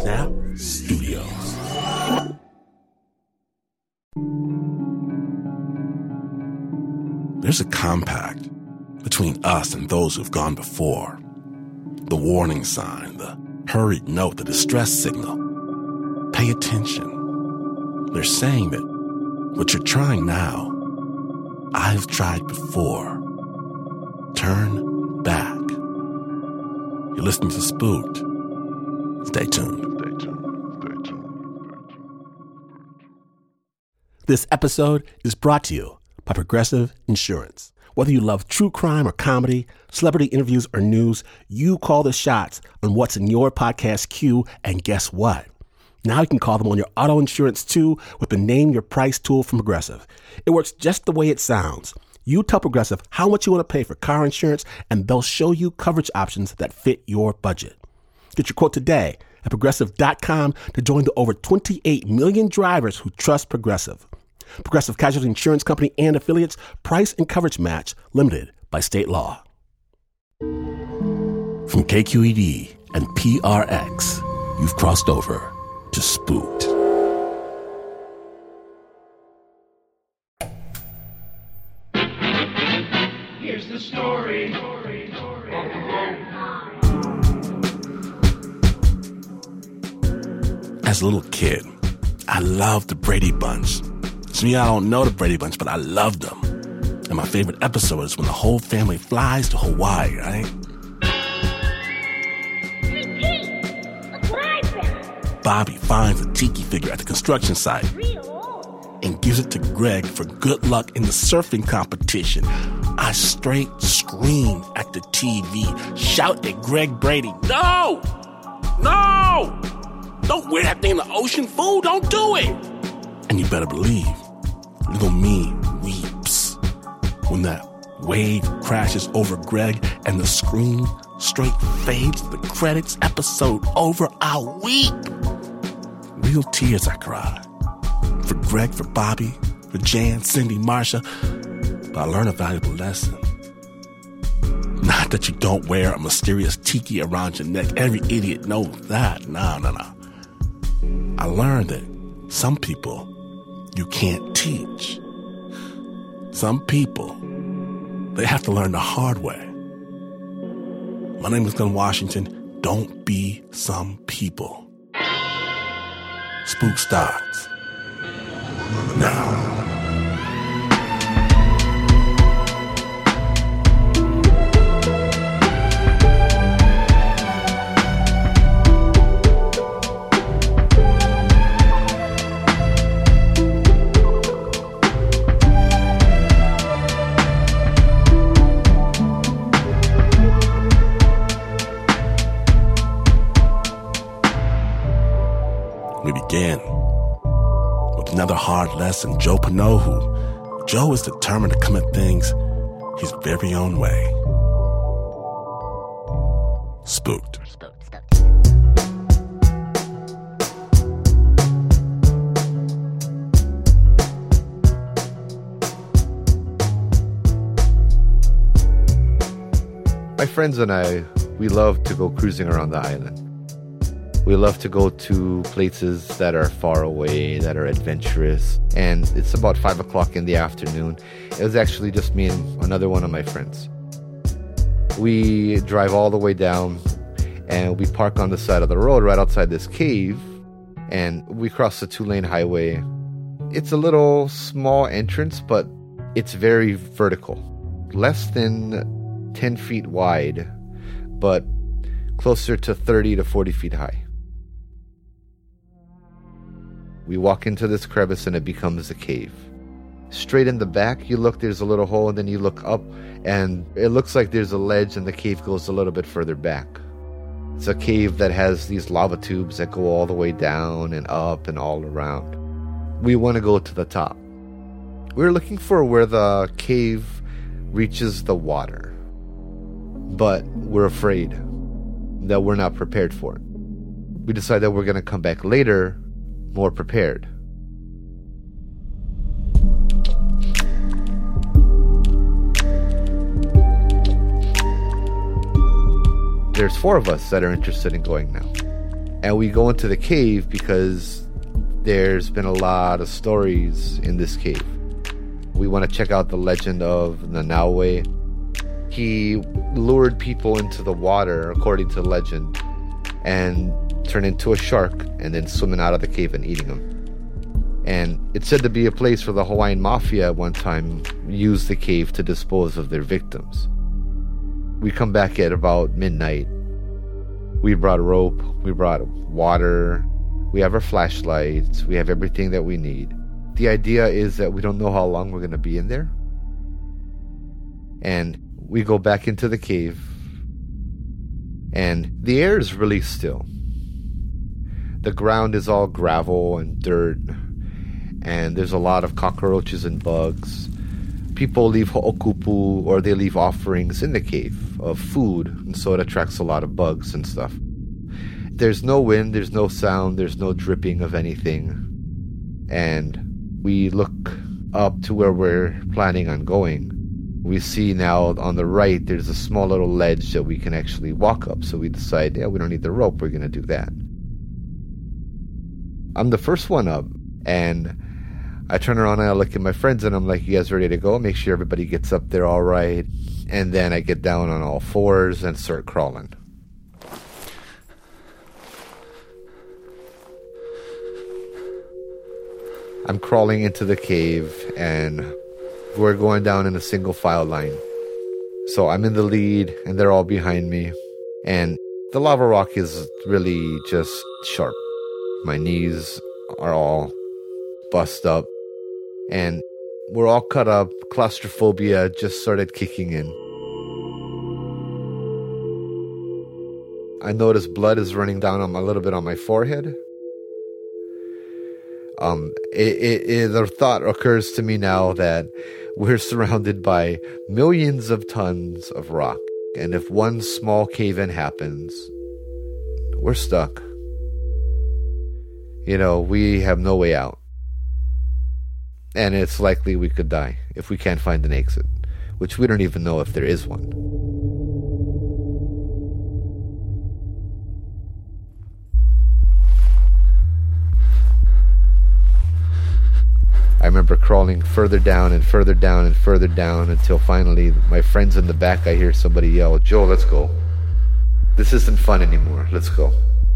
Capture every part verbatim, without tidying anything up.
Snap Studios. There's a compact between us and those who've gone before. The warning sign, the hurried note, the distress signal. Pay attention. They're saying that what you're trying now, I've tried before. Turn back. You're listening to Spooked. Stay tuned. Stay tuned. Stay tuned. This episode is brought to you by Progressive Insurance. Whether you love true crime or comedy, celebrity interviews or news, you call the shots on what's in your podcast queue, and guess what? Now you can call them on your auto insurance too with the Name Your Price tool from Progressive. It works just the way it sounds. You tell Progressive how much you want to pay for car insurance, and they'll show you coverage options that fit your budget. Get your quote today at Progressive dot com to join the over twenty-eight million drivers who trust Progressive. Progressive Casualty Insurance Company and affiliates. Price and coverage match limited by state law. From K Q E D and P R X, you've crossed over to Spooked. Here's the story. As a little kid, I loved the Brady Bunch. To me, I don't know the Brady Bunch, but I loved them. And my favorite episode is when the whole family flies to Hawaii, right? Hey, Pete! Look what I found! Bobby finds a tiki figure at the construction site Real old. and gives it to Greg for good luck in the surfing competition. I straight screamed at the T V, shout at Greg Brady, "No! No! Don't wear that thing in the ocean, fool! Don't do it!" And you better believe, little me weeps when that wave crashes over Greg and the screen straight fades to the credits. Episode over, I'll weep. Real tears I cry. For Greg, for Bobby, for Jan, Cindy, Marsha. But I learned a valuable lesson. Not that you don't wear a mysterious tiki around your neck. Every idiot knows that. No, no, no. I learned that some people you can't teach. Some people, they have to learn the hard way. My name is Glenn Washington. Don't be some people. Spook starts now. We begin with another hard lesson. Joe Panohu. Joe is determined to come at things his very own way. Spooked. Spooked, spooked. My friends and I, we love to go cruising around the island. We love to go to places that are far away, that are adventurous. And it's about five o'clock in the afternoon. It was actually just me and another one of my friends. We drive all the way down and we park on the side of the road right outside this cave. And we cross the two-lane highway. It's a little small entrance, but it's very vertical. Less than ten feet wide, but closer to thirty to forty feet high. We walk into this crevice and it becomes a cave. Straight in the back, you look, there's a little hole, and then you look up and it looks like there's a ledge and the cave goes a little bit further back. It's a cave that has these lava tubes that go all the way down and up and all around. We want to go to the top. We're looking for where the cave reaches the water, but we're afraid that we're not prepared for it. We decide that we're going to come back later more prepared. There's four of us that are interested in going now. And we go into the cave because there's been a lot of stories in this cave. We want to check out the legend of Nanaue. He lured people into the water, according to legend, and turned into a shark and then swimming out of the cave and eating them. And it's said to be a place where the Hawaiian Mafia at one time used the cave to dispose of their victims. We come back at about midnight. We brought a rope, we brought water, we have our flashlights, we have everything that we need. The idea is that we don't know how long we're going to be in there. And we go back into the cave, and the air is really still. The ground is all gravel and dirt, and there's a lot of cockroaches and bugs. People leave ho'okupu, or they leave offerings in the cave of food, and so it attracts a lot of bugs and stuff. There's no wind, there's no sound, there's no dripping of anything. And we look up to where we're planning on going. We see now on the right, there's a small little ledge that we can actually walk up. So we decide, yeah, we don't need the rope, we're going to do that. I'm the first one up, and I turn around and I look at my friends and I'm like, you guys ready to go? Make sure everybody gets up there all right. And then I get down on all fours and start crawling. I'm crawling into the cave and we're going down in a single file line. So I'm in the lead and they're all behind me. And the lava rock is really just sharp. My knees are all bust up. And we're all cut up. Claustrophobia just started kicking in. I notice blood is running down on a little bit on my forehead. Um, it, it, it, the thought occurs to me now that we're surrounded by millions of tons of rock. And if one small cave-in happens, we're stuck. You know, we have no way out. And it's likely we could die if we can't find an exit, which we don't even know if there is one. I remember crawling further down and further down and further down until finally my friends in the back, I hear somebody yell, "Joe, let's go. This isn't fun anymore. Let's go."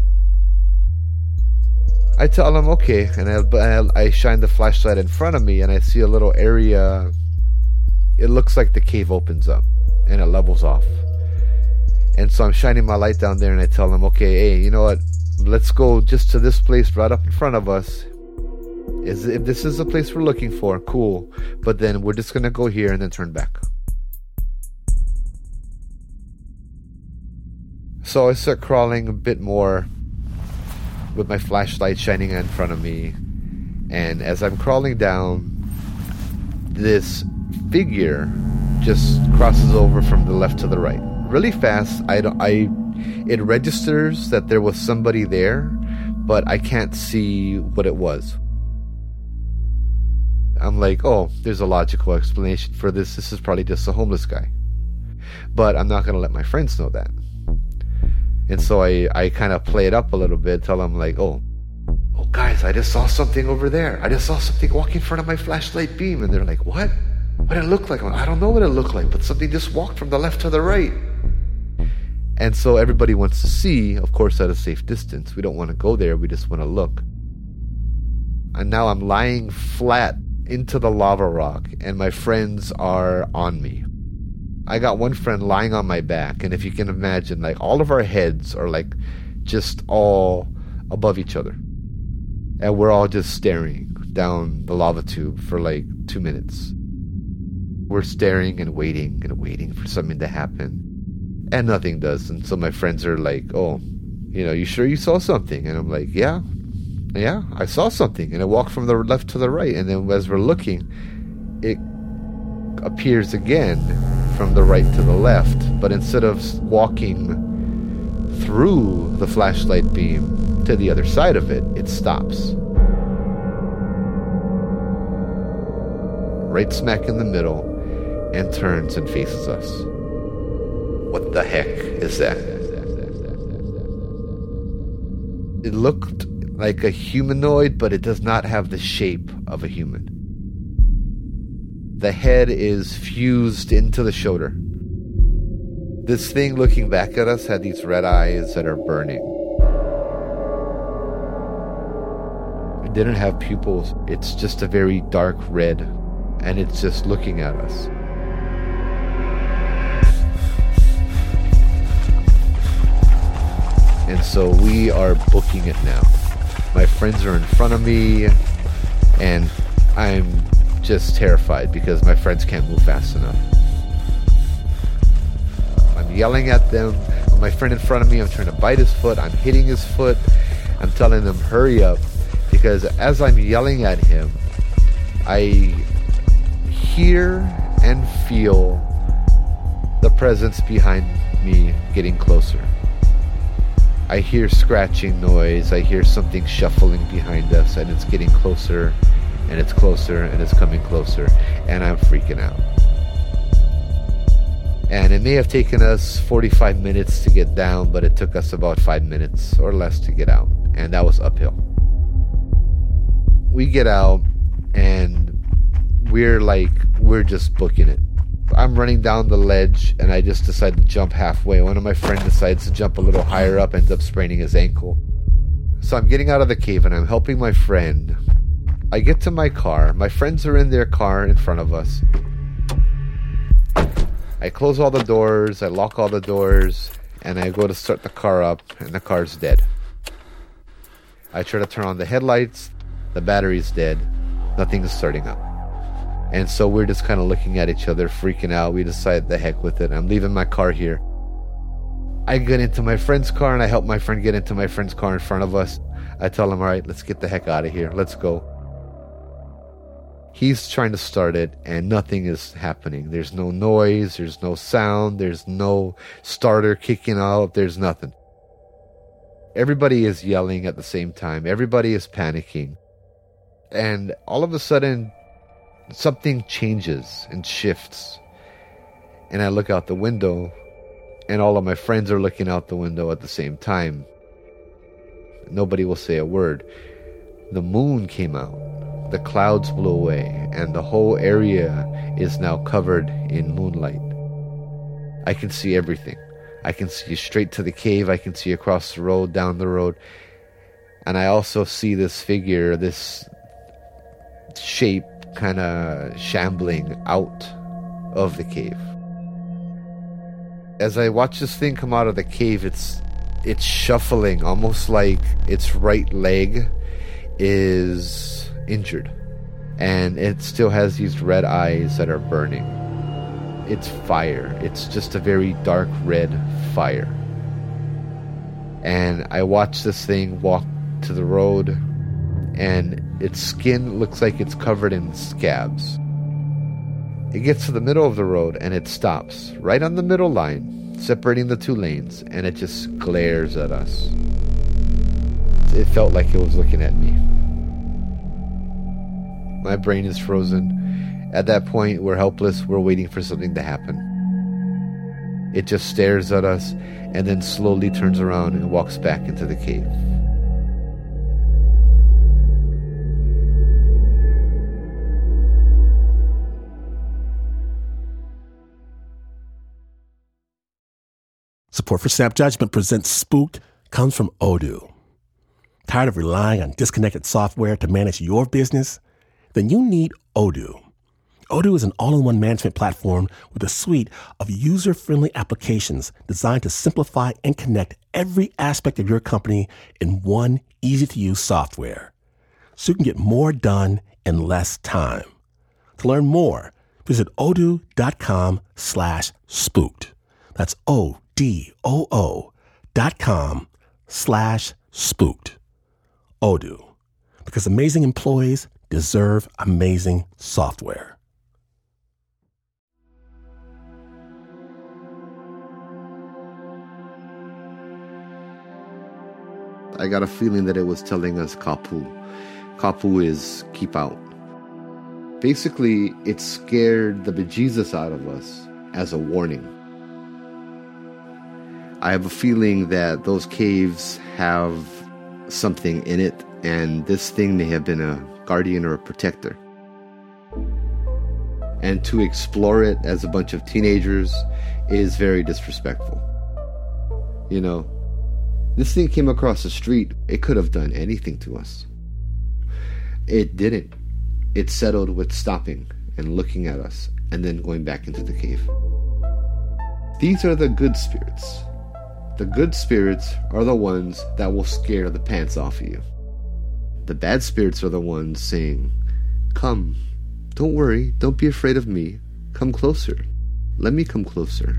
I tell them, okay, and I, I shine the flashlight in front of me and I see a little area. It looks like the cave opens up and it levels off. And so I'm shining my light down there and I tell them, okay, hey, you know what? Let's go just to this place right up in front of us. Is if this is the place we're looking for, cool. But then we're just going to go here and then turn back. So I start crawling a bit more with my flashlight shining in front of me. And as I'm crawling down, this figure just crosses over from the left to the right. Really fast. I don't, I, it registers that there was somebody there, but I can't see what it was. I'm like, oh, there's a logical explanation for this. This is probably just a homeless guy. But I'm not going to let my friends know that. And so I, I kind of play it up a little bit, tell them like, oh, oh, guys, I just saw something over there. I just saw something walk in front of my flashlight beam. And they're like, what? What did it look like? I don't know what it looked like, but something just walked from the left to the right. And so everybody wants to see, of course, at a safe distance. We don't want to go there. We just want to look. And now I'm lying flat into the lava rock, and my friends are on me. I got one friend lying on my back, and if you can imagine, like, all of our heads are like just all above each other. And we're all just staring down the lava tube for like two minutes. We're staring and waiting and waiting for something to happen. And nothing does. And so my friends are like, oh, you know, you sure you saw something? And I'm like, yeah, yeah, I saw something. And it walked from the left to the right. And then as we're looking, it appears again from the right to the left. But instead of walking through the flashlight beam to the other side of it, it stops. Right smack in the middle, and turns and faces us. What the heck is that? It looked like a humanoid, but it does not have the shape of a human. The head is fused into the shoulder. This thing looking back at us had these red eyes that are burning. It didn't have pupils. It's just a very dark red, and it's just looking at us. And so we are booking it now. My friends are in front of me, and I'm just terrified because my friends can't move fast enough. I'm yelling at them. My friend in front of me, I'm trying to bite his foot. I'm hitting his foot. I'm telling them, hurry up. Because as I'm yelling at him, I hear and feel the presence behind me getting closer. I hear scratching noise. I hear something shuffling behind us, and it's getting closer, and it's closer, and it's coming closer, and I'm freaking out. And it may have taken us forty-five minutes to get down, but it took us about five minutes or less to get out, and that was uphill. We get out, and we're like, we're just booking it. I'm running down the ledge, and I just decide to jump halfway. One of my friends decides to jump a little higher up, ends up spraining his ankle. So I'm getting out of the cave, and I'm helping my friend. I get to my car. My friends are in their car in front of us. I close all the doors, I lock all the doors, and I go to start the car up, and the car's dead. I try to turn on the headlights, the battery's dead, nothing is starting up. And so we're just kind of looking at each other, freaking out. We decide, the heck with it. I'm leaving my car here. I get into my friend's car, and I help my friend get into my friend's car in front of us. I tell him, all right, let's get the heck out of here. Let's go. He's trying to start it, and nothing is happening. There's no noise. There's no sound. There's no starter kicking out. There's nothing. Everybody is yelling at the same time. Everybody is panicking. And all of a sudden, something changes and shifts. And I look out the window, and all of my friends are looking out the window at the same time. Nobody will say a word. The moon came out. The clouds blew away, and the whole area is now covered in moonlight. I can see everything. I can see straight to the cave. I can see across the road, down the road. And I also see this figure, this shape, kind of shambling out of the cave. As I watch this thing come out of the cave, it's it's shuffling, almost like its right leg is injured, and it still has these red eyes that are burning. It's fire. It's just a very dark red fire. And I watch this thing walk to the road, and its skin looks like it's covered in scabs. It gets to the middle of the road, and it stops right on the middle line, separating the two lanes, and it just glares at us. It felt like it was looking at me. My brain is frozen. At that point, we're helpless. We're waiting for something to happen. It just stares at us, and then slowly turns around and walks back into the cave. Support for Snap Judgment presents Spooked comes from Odoo. Tired of relying on disconnected software to manage your business? Then you need Odoo. Odoo is an all-in-one management platform with a suite of user-friendly applications designed to simplify and connect every aspect of your company in one easy-to-use software, so you can get more done in less time. To learn more, visit odoo.com slash spooked. That's O-D-O-O dot com slash spooked. Odoo, because amazing employees deserve amazing software. I got a feeling that it was telling us Kapu. Kapu is keep out. Basically, it scared the bejesus out of us as a warning. I have a feeling that those caves have something in it, and this thing may have been a guardian or a protector. And to explore it as a bunch of teenagers is very disrespectful. You know, this thing came across the street. It could have done anything to us. It didn't. It settled with stopping and looking at us and then going back into the cave. These are the good spirits. The good spirits are the ones that will scare the pants off of you. The bad spirits are the ones saying, "Come, don't worry, don't be afraid of me. Come closer. Let me come closer."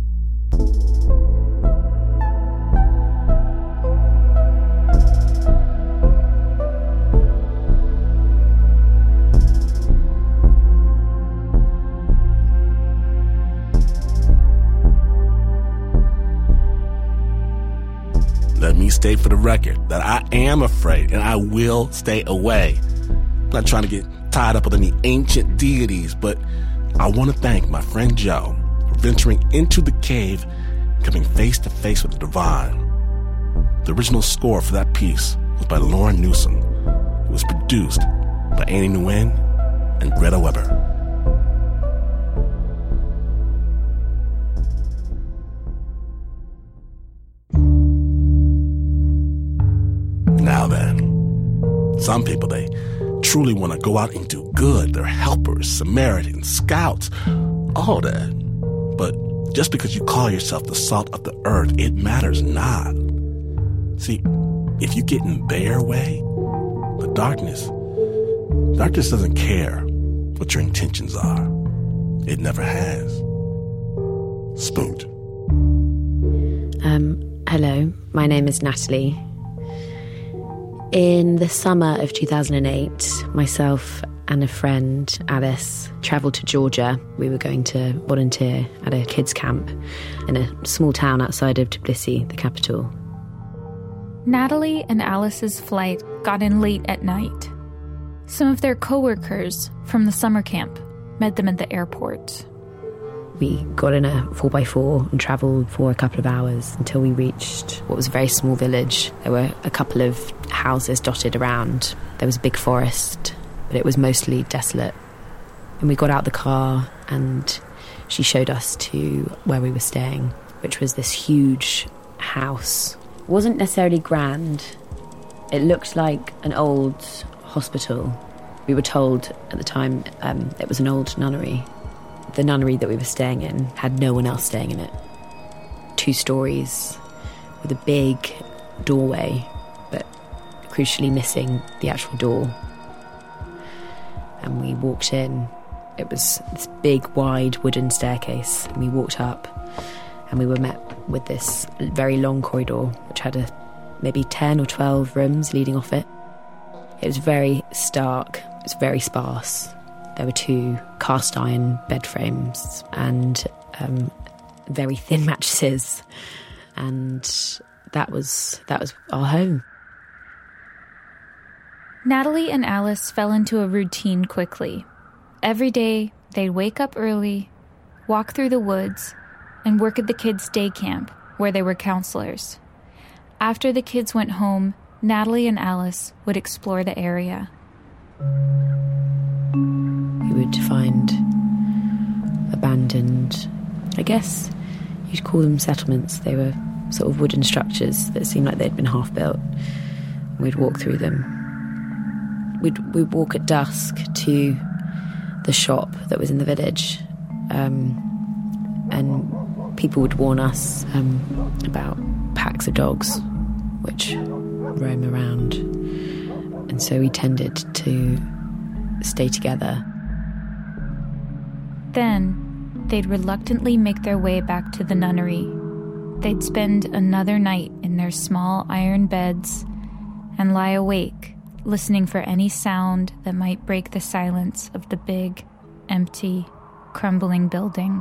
Let me state for the record that I am afraid and I will stay away. I'm not trying to get tied up with any ancient deities, but I want to thank my friend Joe for venturing into the cave, coming face to face with the divine. The original score for that piece was by Lauren Newsom. It was produced by Annie Nguyen and Greta Weber. Now then, some people, they truly want to go out and do good. They're helpers, Samaritans, scouts, all that. But just because you call yourself the salt of the earth, it matters not. See, if you get in their way, the darkness, darkness doesn't care what your intentions are. It never has. Spooked. Um, hello, my name is Natalie. In the summer of two thousand eight, myself and a friend, Alice, travelled to Georgia. We were going to volunteer at a kids' camp in a small town outside of Tbilisi, the capital. Natalie and Alice's flight got in late at night. Some of their co-workers from the summer camp met them at the airport. We got in a four by four and travelled for a couple of hours until we reached what was a very small village. There were a couple of houses dotted around. There was a big forest, but it was mostly desolate. And we got out the car and she showed us to where we were staying, which was this huge house. It wasn't necessarily grand. It looked like an old hospital. We were told at the time um, it was an old nunnery. The nunnery that we were staying in had no one else staying in it. Two stories with a big doorway, but crucially missing the actual door. And we walked in. It was this big, wide wooden staircase. And we walked up and we were met with this very long corridor, which had a, maybe ten or twelve rooms leading off it. It was very stark. It was very sparse. There were two cast iron bed frames and um, very thin mattresses, and that was that was our home. Natalie and Alice fell into a routine quickly. Every day, they'd wake up early, walk through the woods, and work at the kids' day camp, where they were counselors. After the kids went home, Natalie and Alice would explore the area. You would find abandoned, I guess you'd call them settlements. They were sort of wooden structures that seemed like they'd been half built. We'd walk through them. We'd, we'd walk at dusk to the shop that was in the village, um, and people would warn us um, about packs of dogs which roam around, and so we tended to stay together. Then, they'd reluctantly make their way back to the nunnery. They'd spend another night in their small iron beds and lie awake, listening for any sound that might break the silence of the big, empty, crumbling building.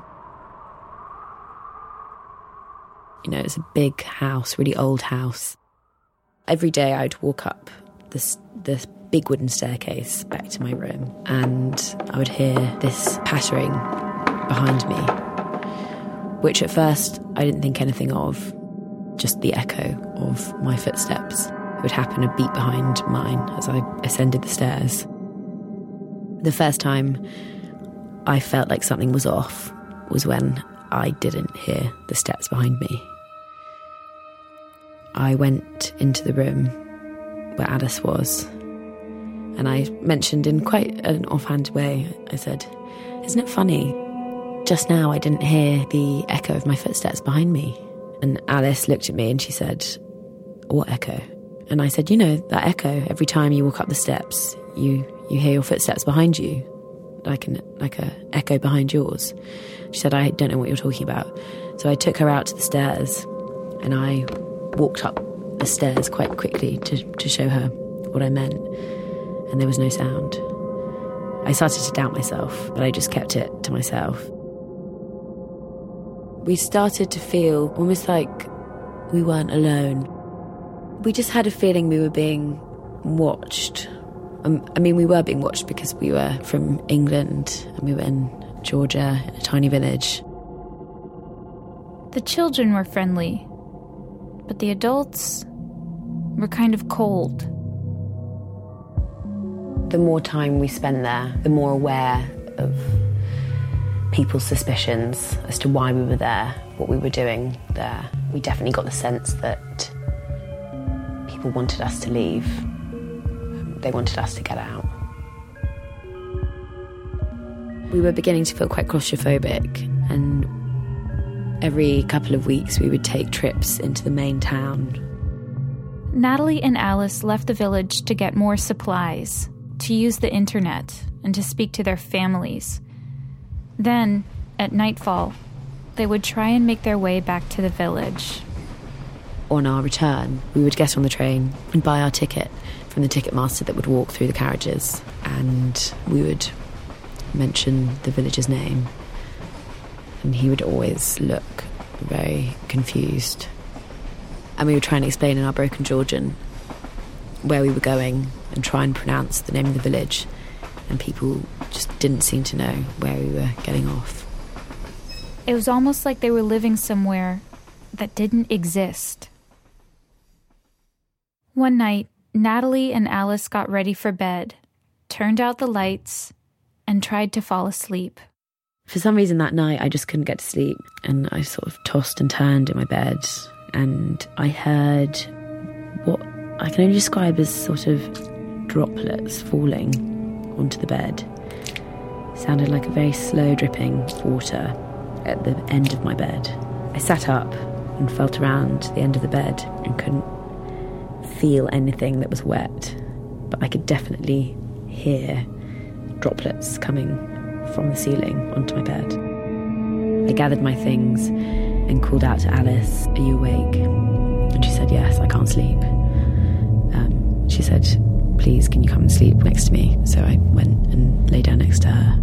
You know, it's a big house, really old house. Every day I'd walk up this this big wooden staircase back to my room, and I would hear this pattering behind me, which at first I didn't think anything of, just the echo of my footsteps. It would happen a beat behind mine as I ascended the stairs. The first time I felt like something was off was when I didn't hear the steps behind me. I went into the room where Alice was, and I mentioned in quite an offhand way, I said, "Isn't it funny? Just now I didn't hear the echo of my footsteps behind me." And Alice looked at me and she said, "What echo?" And I said, "You know, that echo, every time you walk up the steps, you, you hear your footsteps behind you, like an like a echo behind yours." She said, "I don't know what you're talking about." So I took her out to the stairs and I walked up the stairs quite quickly to, to show her what I meant, and there was no sound. I started to doubt myself, but I just kept it to myself. We started to feel almost like we weren't alone. We just had a feeling we were being watched. Um, I mean, we were being watched because we were from England and we were in Georgia, in a tiny village. The children were friendly, but the adults were kind of cold. The more time we spent there, the more aware of people's suspicions as to why we were there, what we were doing there. We definitely got the sense that people wanted us to leave. They wanted us to get out. We were beginning to feel quite claustrophobic, and every couple of weeks we would take trips into the main town. Natalie and Alice left the village to get more supplies, to use the internet, and to speak to their families. Then, at nightfall, they would try and make their way back to the village. On our return, we would get on the train and buy our ticket from the ticket master that would walk through the carriages, and we would mention the village's name, and he would always look very confused. And we would try and explain in our broken Georgian where we were going and try and pronounce the name of the village, and people just didn't seem to know where we were getting off. It was almost like they were living somewhere that didn't exist. One night, Natalie and Alice got ready for bed, turned out the lights, and tried to fall asleep. For some reason that night I just couldn't get to sleep, and I sort of tossed and turned in my bed, and I heard what I can only describe as sort of droplets falling onto the bed. It sounded like a very slow dripping water at the end of my bed. I sat up and felt around the end of the bed and couldn't feel anything that was wet, but I could definitely hear droplets coming from the ceiling onto my bed. I gathered my things and called out to Alice, "Are you awake?" And she said, "Yes, I can't sleep." Um, she said, "Please, can you come and sleep next to me?" So I went and lay down next to her.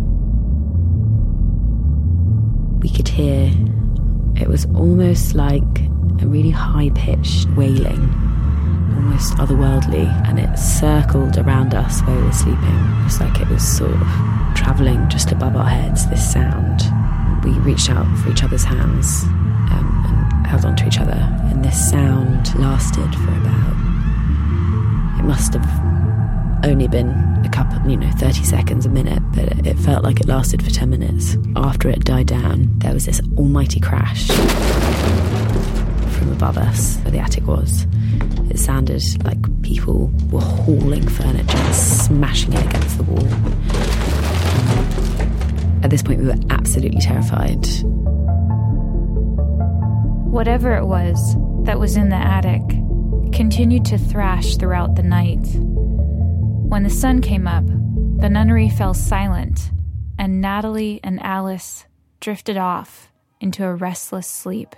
We could hear, it was almost like a really high-pitched wailing, almost otherworldly, and it circled around us while we were sleeping. It's like it was sort of travelling just above our heads, this sound. We reached out for each other's hands um, and held on to each other, and this sound lasted for about, it must have only been a couple, you know, thirty seconds, a minute, but it, it felt like it lasted for ten minutes. After it died down, there was this almighty crash from above us, where the attic was. It sounded like people were hauling furniture and smashing it against the wall. At this point, we were absolutely terrified. Whatever it was that was in the attic continued to thrash throughout the night. When the sun came up, the nunnery fell silent, and Natalie and Alice drifted off into a restless sleep.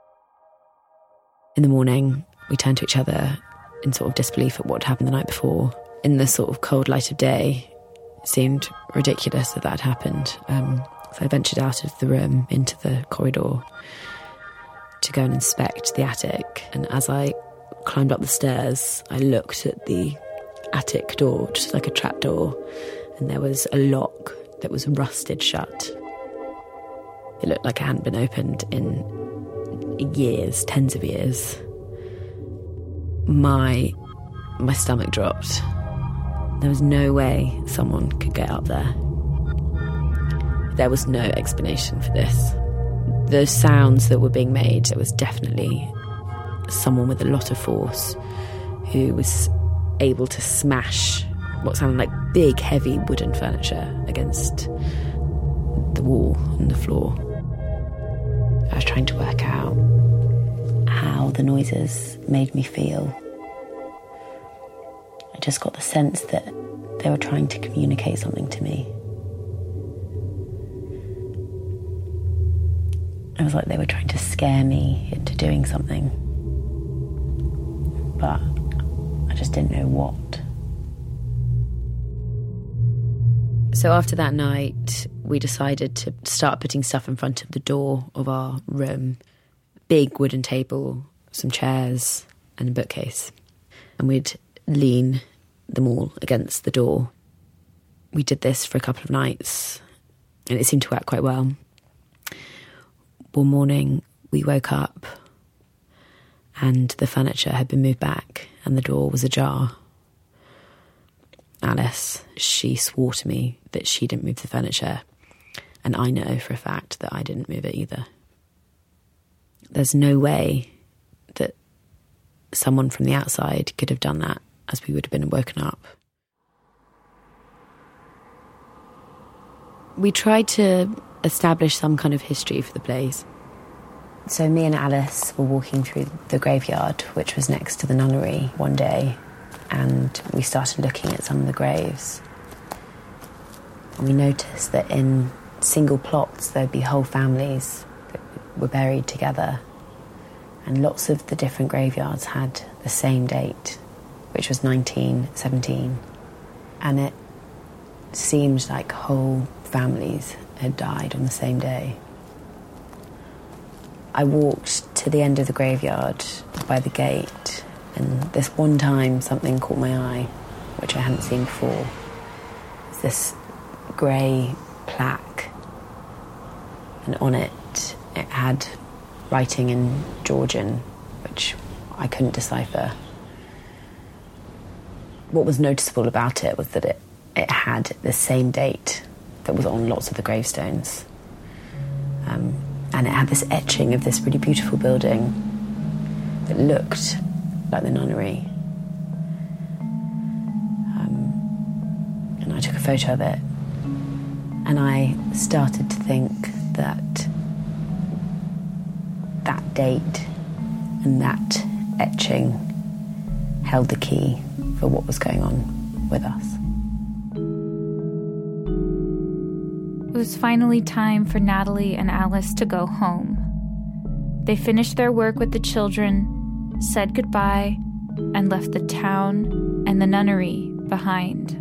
In the morning, we turned to each other in sort of disbelief at what had happened the night before. In the sort of cold light of day, it seemed ridiculous that that had happened. Um, so I ventured out of the room into the corridor to go and inspect the attic. And as I climbed up the stairs, I looked at the attic door, just like a trap door, and there was a lock that was rusted shut. It looked like it hadn't been opened in years, tens of years. My my stomach dropped. There was no way someone could get up there. There was no explanation for this. The sounds that were being made, it was definitely someone with a lot of force who was able to smash what sounded like big, heavy wooden furniture against the wall and the floor. I was trying to work out how the noises made me feel. I just got the sense that they were trying to communicate something to me. It was like they were trying to scare me into doing something. But I just didn't know what. So after that night, we decided to start putting stuff in front of the door of our room. Big wooden table, some chairs, and a bookcase. And we'd lean them all against the door. We did this for a couple of nights, and it seemed to work quite well. One morning, we woke up, and the furniture had been moved back, and the door was ajar. Alice, she swore to me that she didn't move the furniture, and I know for a fact that I didn't move it either. There's no way that someone from the outside could have done that, as we would have been woken up. We tried to establish some kind of history for the place. So me and Alice were walking through the graveyard, which was next to the nunnery, one day, and we started looking at some of the graves. And we noticed that in single plots there'd be whole families that were buried together, and lots of the different graveyards had the same date, which was nineteen seventeen, and it seemed like whole families had died on the same day. I walked to the end of the graveyard by the gate, and this one time something caught my eye, which I hadn't seen before. It's this grey plaque, and on it, it had writing in Georgian, which I couldn't decipher. What was noticeable about it was that it, it had the same date that was on lots of the gravestones. Um, and it had this etching of this really beautiful building that looked like the nunnery. Um, and I took a photo of it, and I started to think that that date and that etching held the key for what was going on with us. It was finally time for Natalie and Alice to go home. They finished their work with the children, said goodbye, and left the town and the nunnery behind.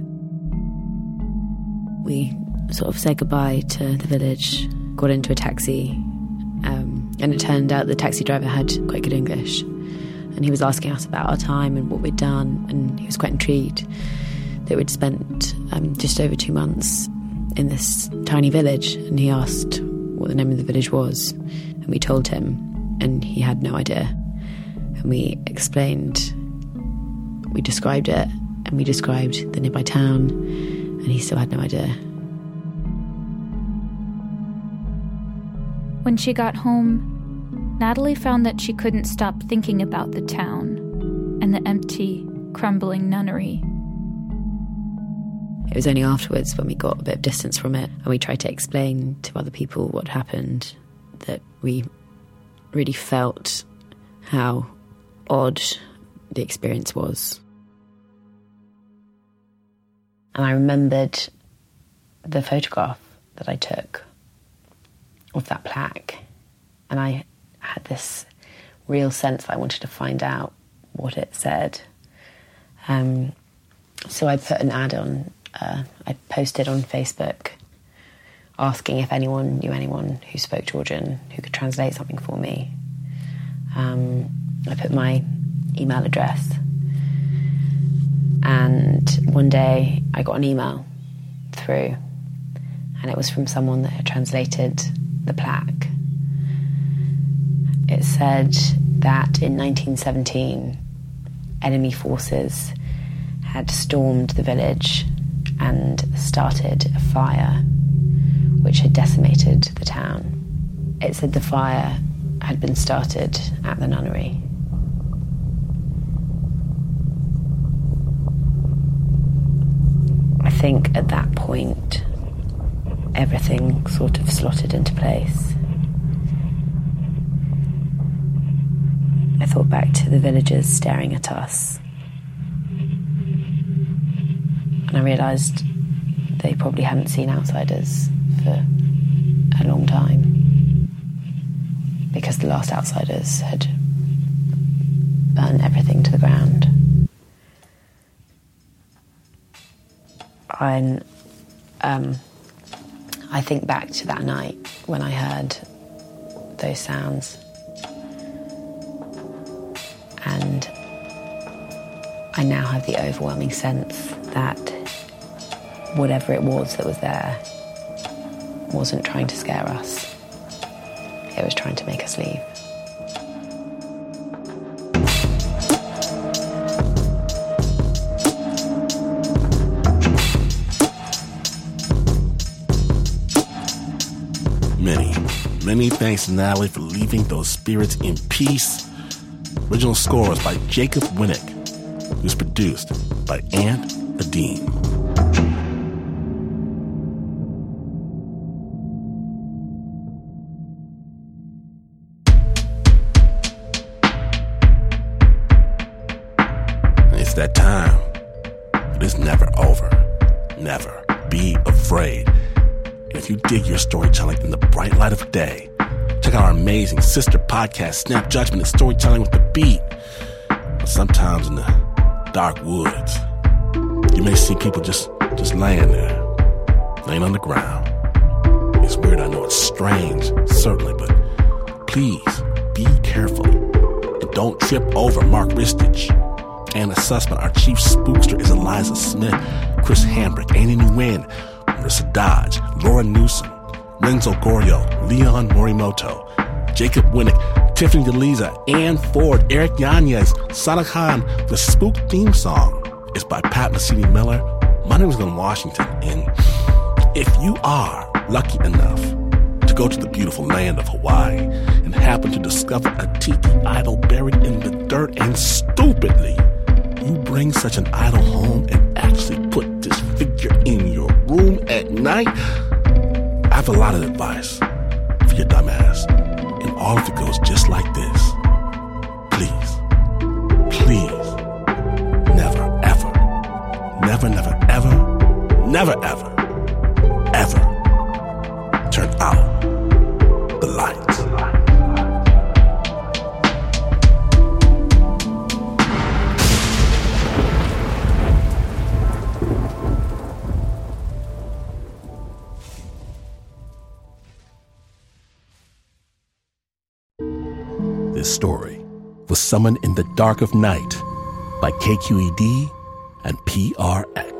We sort of said goodbye to the village, got into a taxi, um, and it turned out the taxi driver had quite good English. And he was asking us about our time and what we'd done, and he was quite intrigued that we'd spent um, just over two months in this tiny village, and he asked what the name of the village was, and we told him, and he had no idea. And we explained, we described it, and we described the nearby town, and he still had no idea. When she got home, Natalie found that she couldn't stop thinking about the town and the empty, crumbling nunnery. It was only afterwards, when we got a bit of distance from it and we tried to explain to other people what happened, that we really felt how odd the experience was. And I remembered the photograph that I took of that plaque, and I had this real sense that I wanted to find out what it said. Um, so I put an ad on, uh, I posted on Facebook asking if anyone knew anyone who spoke Georgian who could translate something for me. Um, I put my email address, and one day I got an email through, and it was from someone that had translated the plaque. It said that in nineteen seventeen, enemy forces had stormed the village and started a fire which had decimated the town. It said the fire had been started at the nunnery. I think at that point, everything sort of slotted into place. I thought back to the villagers staring at us, and I realised they probably hadn't seen outsiders for a long time, because the last outsiders had burned everything to the ground. And um, I think back to that night when I heard those sounds, and I now have the overwhelming sense that whatever it was that was there wasn't trying to scare us. It was trying to make us leave. Many, many thanks to Natalie for leaving those spirits in peace. Original score was by Jacob Winnick. It was produced by Ant Adim. It's that time. But it's never over. Never be afraid. And if you dig your storytelling in the bright light of day, check out our amazing sister podcast, Snap Judgment and Storytelling with the Beat. But sometimes in the dark woods, you may see people just, just laying there, laying on the ground. It's weird, I know it's strange, certainly, but please be careful and don't trip over Mark Ristich. Anna Sussman, our chief spookster, is Eliza Smith, Chris Hambrick, Annie Nguyen, Marissa Dodge, Laura Newsom, Renzo Gorio, Leon Morimoto, Jacob Winnick, Tiffany DeLiza, Ann Ford, Eric Yanez, Sana Khan. The Spook theme song is by Pat Mesiti-Miller. My name is Glenn Washington, and if you are lucky enough to go to the beautiful land of Hawaii and happen to discover a tiki idol buried in the dirt, and stupidly you bring such an idol home and actually put this figure in your room at night, I have a lot of advice for your dumb ass. And all of it goes just like this. Please, please, never, ever, never, never, ever, never, ever, ever turn out the lights. This story was Summoned in the Dark of Night by K Q E D and P R X.